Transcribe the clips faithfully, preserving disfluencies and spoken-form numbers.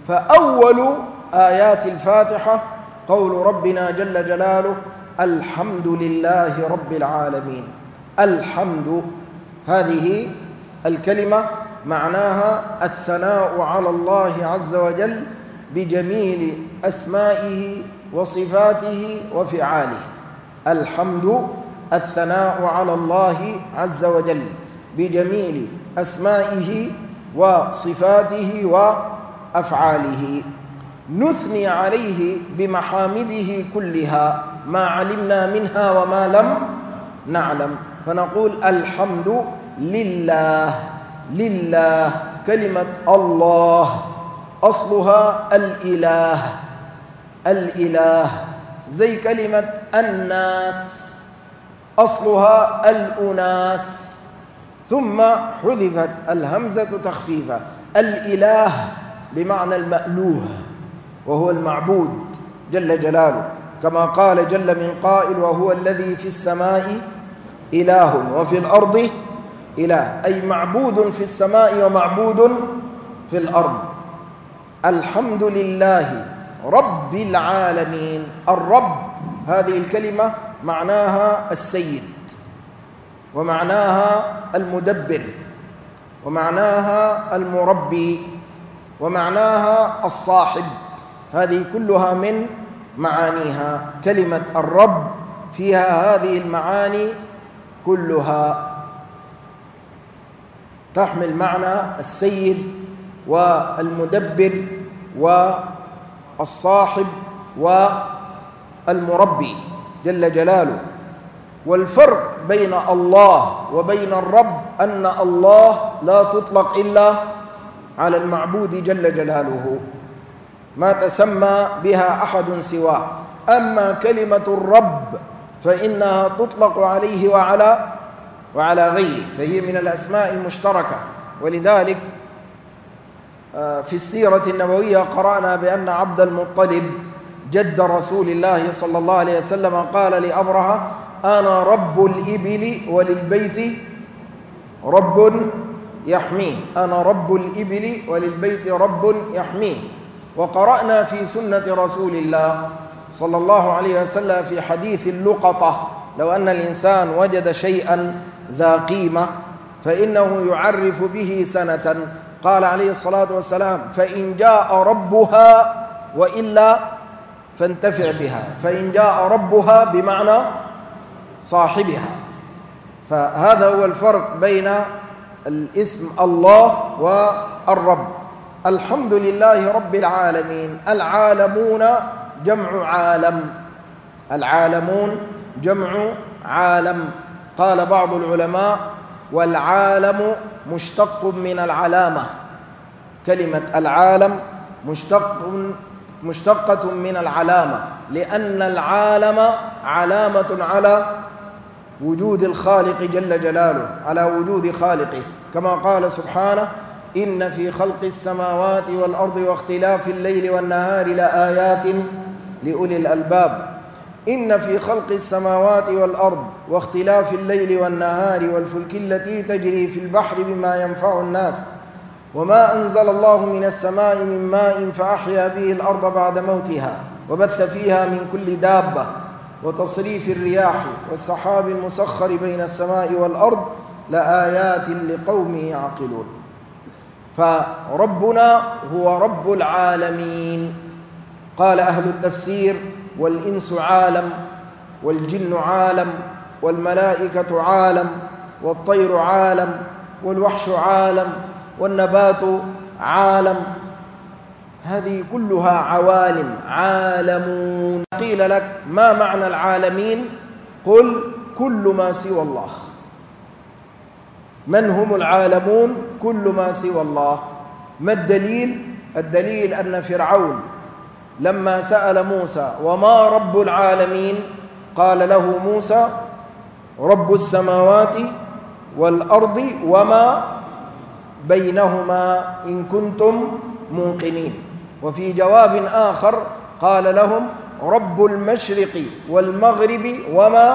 فأول آيات الفاتحة قول ربنا جل جلاله: الحمد لله رب العالمين. الحمد، هذه الكلمة معناها الثناء على الله عز وجل بجميل أسمائه وصفاته وفعاله. الحمد الثناء على الله عز وجل بجميل أسمائه وصفاته وأفعاله، نثني عليه بمحامده كلها ما علمنا منها وما لم نعلم، فنقول الحمد لله. لله كلمة الله أصلها الإله، الإله، زي كلمة الناس أصلها الأناس، ثم حذفت الهمزة تخفيفا. الإله بمعنى المألوه، وهو المعبود جل جلاله، كما قال جل من قائل: وهو الذي في السماء إله وفي الأرض إله، أي معبود في السماء ومعبود في الأرض. الحمد لله رب العالمين. الرب هذه الكلمة معناها السيد، ومعناها المدبر، ومعناها المربي، ومعناها الصاحب. هذه كلها من معانيها. كلمة الرب فيها هذه المعاني كلها، تحمل معنى السيد والمدبر والصاحب والمربي جل جلاله. والفرق بين الله وبين الرب أن الله لا تطلق إلا على المعبود جل جلاله، ما تسمى بها أحد سواه. أما كلمة الرب فإنها تطلق عليه وعلى وعلى غيره، فهي من الأسماء المشتركة. ولذلك في السيرة النبوية قرأنا بأن عبد المطلب جد رسول الله صلى الله عليه وسلم قال لأبرهة: أنا رب الإبل وللبيت رب يحميه. أنا رب الإبل وللبيت رب يحميه. وقرأنا في سنة رسول الله صلى الله عليه وسلم في حديث اللقطة: لو أن الإنسان وجد شيئا ذا قيمة فإنه يعرف به سنة، قال عليه الصلاة والسلام: فإن جاء ربها وإلا فانتفع بها. فإن جاء ربها بمعنى صاحبها. فهذا هو الفرق بين الاسم الله والرب. الحمد لله رب العالمين. العالمون جمع عالم، العالمون جمع عالم. قال بعض العلماء: والعالم مشتق من العلامة. كلمة العالم مشتق مشتقة من العلامة، لأن العالم علامة على وجود الخالق جل جلاله، على وجود خالقه، كما قال سبحانه: إن في خلق السماوات والأرض واختلاف الليل والنهار لآيات لأولي الألباب. إن في خلق السماوات والأرض واختلاف الليل والنهار والفلك التي تجري في البحر بما ينفع الناس وما أنزل الله من السماء من ماء فأحيا به الأرض بعد موتها وبث فيها من كل دابة وتصريف الرياح والسحاب المسخر بين السماء والأرض لآيات لقوم يعقلون. فربنا هو رب العالمين. قال أهل التفسير: والإنس عالم، والجن عالم، والملائكة عالم، والطير عالم، والوحش عالم، والنبات عالم. هذه كلها عوالم، عالمون. قيل لك: ما معنى العالمين؟ قل: كل ما سوى الله. من هم العالمون؟ كل ما سوى الله. ما الدليل؟ الدليل أن فرعون لما سأل موسى: وما رب العالمين؟ قال له موسى: رب السماوات والأرض وما بينهما إن كنتم موقنين. وفي جواب آخر قال لهم: رب المشرق والمغرب وما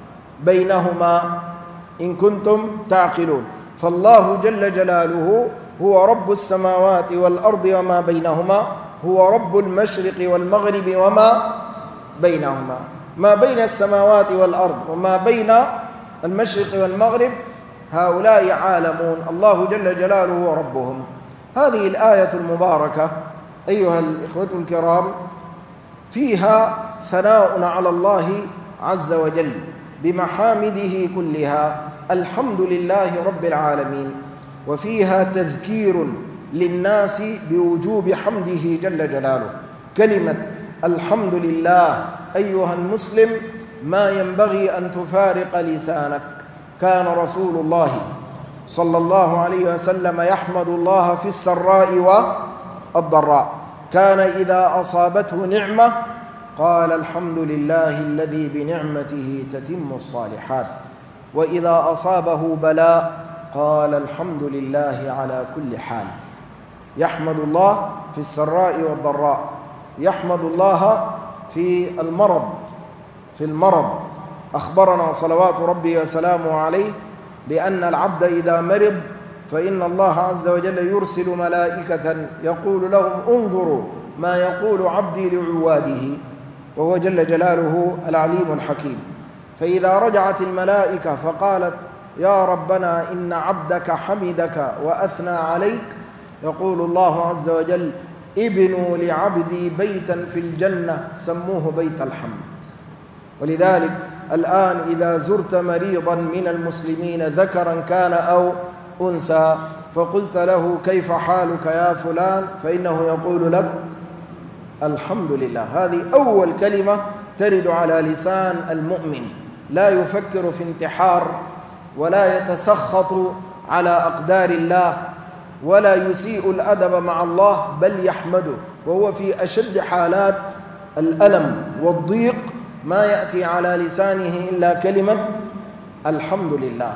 بينهما إن كنتم تعقلون. فالله جل جلاله هو رب السماوات والأرض وما بينهما، هو رب المشرق والمغرب وما بينهما. ما بين السماوات والأرض وما بين المشرق والمغرب هؤلاء عالمون، الله جل جلاله هو ربهم. هذه الآية المباركة أيها الإخوة الكرام فيها ثناء على الله عز وجل بمحامده كلها، الحمد لله رب العالمين، وفيها تذكير للناس بوجوب حمده جل جلاله. كلمة الحمد لله أيها المسلم ما ينبغي أن تفارق لسانك. كان رسول الله صلى الله عليه وسلم يحمد الله في السراء والضراء. كان إذا أصابته نعمة قال الحمد لله الذي بنعمته تتم الصالحات، وإذا أصابه بلاء قال الحمد لله على كل حال. يحمد الله في السراء والضراء، يحمد الله في المرض في المرض أخبرنا صلوات ربي وسلامه عليه بأن العبد إذا مرض فإن الله عز وجل يرسل ملائكة يقول لهم انظروا ما يقول عبدي لعواده، وهو جل جلاله العليم الحكيم. فإذا رجعت الملائكة فقالت يا ربنا إن عبدك حمدك وأثنى عليك، يقول الله عز وجل ابنوا لعبدي بيتا في الجنة سموه بيت الحمد. ولذلك الآن إذا زرت مريضا من المسلمين ذكرا كان أو أنثى فقلت له كيف حالك يا فلان، فإنه يقول لك الحمد لله. هذه أول كلمة ترد على لسان المؤمن، لا يفكر في انتحار ولا يتسخط على أقدار الله ولا يسيء الأدب مع الله، بل يحمده، وهو في أشد حالات الألم والضيق ما يأتي على لسانه إلا كلمة الحمد لله.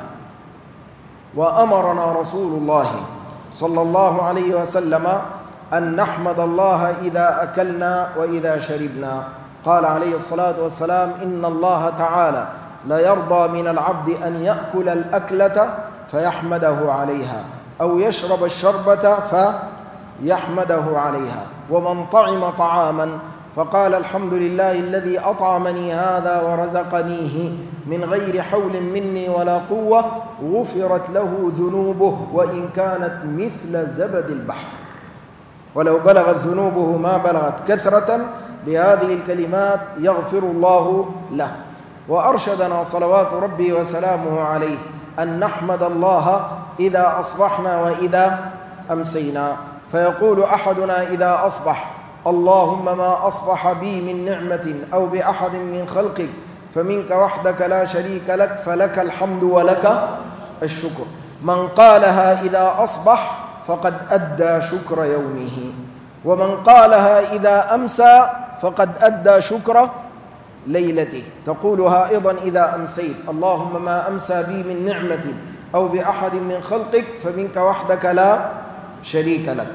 وأمرنا رسول الله صلى الله عليه وسلم أن نحمد الله إذا أكلنا وإذا شربنا. قال عليه الصلاة والسلام إن الله تعالى لا يرضى من العبد أن يأكل الأكلة فيحمده عليها أو يشرب الشربة فيحمده عليها، ومن طعم طعاما فقال الحمد لله الذي أطعمني هذا ورزقنيه من غير حول مني ولا قوة غفرت له ذنوبه وإن كانت مثل زبد البحر. ولو بلغت ذنوبه ما بلغت كثرة بهذه الكلمات يغفر الله له. وأرشدنا صلوات ربي وسلامه عليه أن نحمد الله إذا أصبحنا وإذا أمسينا. فيقول أحدنا إذا أصبح اللهم ما أصبح بي من نعمة أو بأحد من خلقك فمنك وحدك لا شريك لك فلك الحمد ولك الشكر. من قالها إذا أصبح فقد أدى شكر يومه، ومن قالها إذا أمسى فقد أدى شكر ليلته. تقولها أيضا إذا أمسيت اللهم ما أمسى بي من نعمة أو بأحد من خلقك فمنك وحدك لا شريك لك.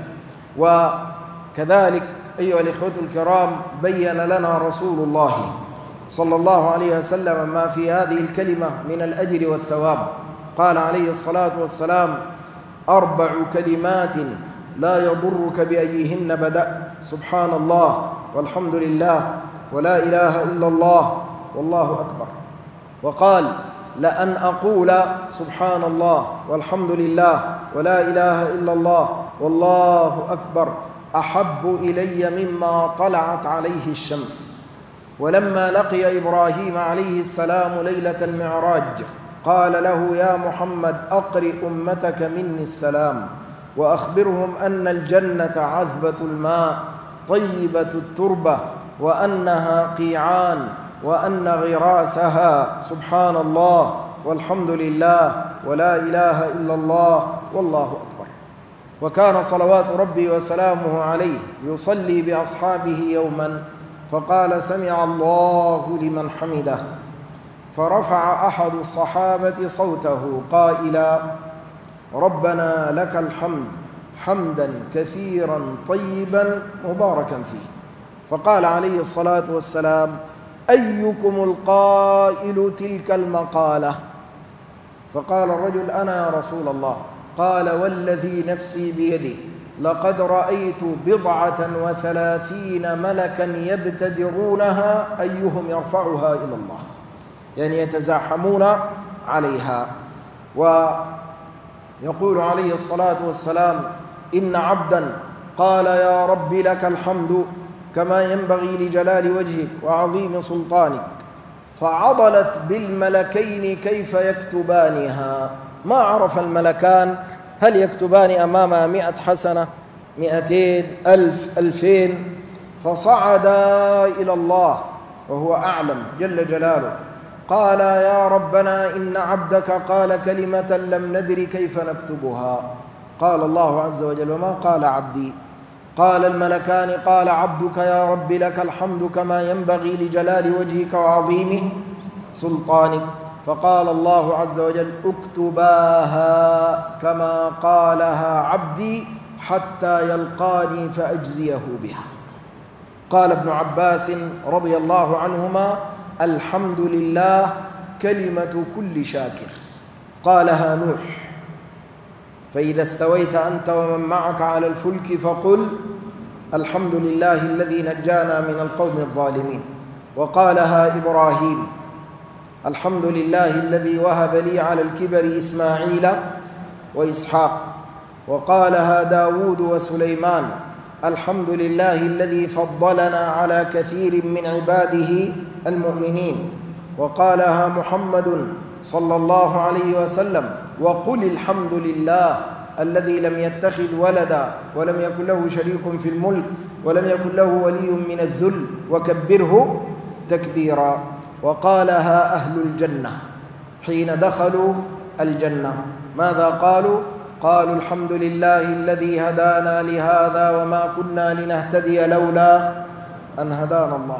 وكذلك أيها الإخوة الكرام بين لنا رسول الله صلى الله عليه وسلم ما في هذه الكلمة من الأجر والثواب. قال عليه الصلاة والسلام أربع كلمات لا يضرك بأيهن بدأت سبحان الله والحمد لله ولا إله إلا الله والله أكبر. وقال لأن أقول سبحان الله والحمد لله ولا إله إلا الله والله أكبر أحب إلي مما طلعت عليه الشمس. ولما لقي إبراهيم عليه السلام ليلة المعراج قال له يا محمد أقرئ أمتك مني السلام وأخبرهم أن الجنة عذبة الماء طيبة التربة وأنها قيعان وأن غراسها سبحان الله والحمد لله ولا إله إلا الله والله أكبر. وكان صلوات ربي وسلامه عليه يصلي بأصحابه يوما فقال سمع الله لمن حمده، فرفع أحد الصحابة صوته قائلا ربنا لك الحمد حمدا كثيرا طيبا مباركا فيه. فقال عليه الصلاة والسلام أيكم القائل تلك المقالة؟ فقال الرجل أنا يا رسول الله. قال والذي نفسي بيده لقد رأيت بضعة وثلاثين ملكا يبتدرونها أيهم يرفعها إلى الله، يعني يتزاحمون عليها. ويقول عليه الصلاة والسلام إن عبدا قال يا رب لك الحمد كما ينبغي لجلال وجهك وعظيم سلطانك، فعضلت بالملكين كيف يكتبانها. ما عرف الملكان هل يكتبان أمامها مئة حسنة، مئتين، ألف، ألفين، فصعدا إلى الله وهو أعلم جل جلاله. قال يا ربنا إن عبدك قال كلمة لم ندر كيف نكتبها. قال الله عز وجل وما قال عبدي؟ قال الملكان قال عبدك يا رب لك الحمد كما ينبغي لجلال وجهك وعظيم سلطانك. فقال الله عز وجل اكتباها كما قالها عبدي حتى يلقاني فأجزيه بها. قال ابن عباس رضي الله عنهما الحمد لله كلمة كل شاكر. قالها نوح فإذا استويت أنت ومن معك على الفلك فقل الحمد لله الذي نجانا من القوم الظالمين. وقالها إبراهيم الحمد لله الذي وهب لي على الكبر إسماعيل وإسحاق. وقالها داود وسليمان الحمد لله الذي فضلنا على كثير من عباده المؤمنين. وقالها محمد صلى الله عليه وسلم وقل الحمد لله الذي لم يتخذ ولدا ولم يكن له شريك في الملك ولم يكن له ولي من الذل وكبره تكبيرا. وقالها أهل الجنة حين دخلوا الجنة ماذا قالوا؟ قالوا الحمد لله الذي هدانا لهذا وما كنا لنهتدي لولا أن هدانا الله.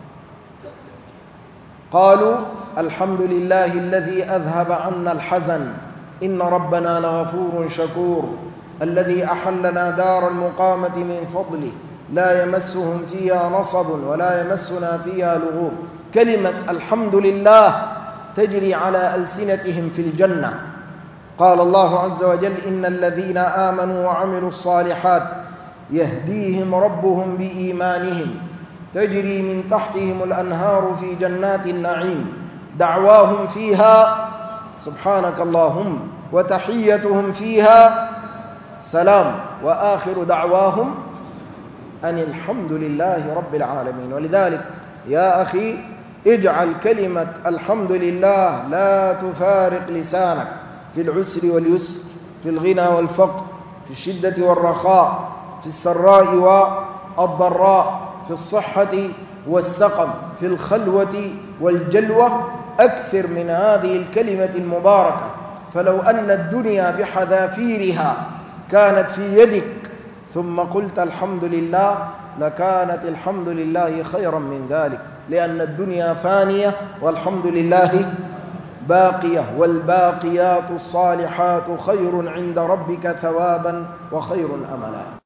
قالوا الحمد لله الذي أذهب عنا الحزن إن ربنا لغفور شكور الذي أحلنا دار المقامة من فضله لا يمسهم فيها نصب ولا يمسنا فيها لغوب. كلمة الحمد لله تجري على ألسنتهم في الجنة. قال الله عز وجل إن الذين آمنوا وعملوا الصالحات يهديهم ربهم بإيمانهم تجري من تحتهم الأنهار في جنات النعيم دعواهم فيها سبحانك اللهم وتحيتهم فيها سلام وآخر دعواهم أن الحمد لله رب العالمين. ولذلك يا أخي اجعل كلمة الحمد لله لا تفارق لسانك في العسر واليسر، في الغنى والفقر، في الشدة والرخاء، في السراء والضراء، في الصحة والسقم، في الخلوة والجلوة. أكثر من هذه الكلمة المباركة. فلو أن الدنيا بحذافيرها كانت في يدك ثم قلت الحمد لله لكانت الحمد لله خيرا من ذلك، لأن الدنيا فانية والحمد لله باقية، والباقيات الصالحات خير عند ربك ثوابا وخير أملا.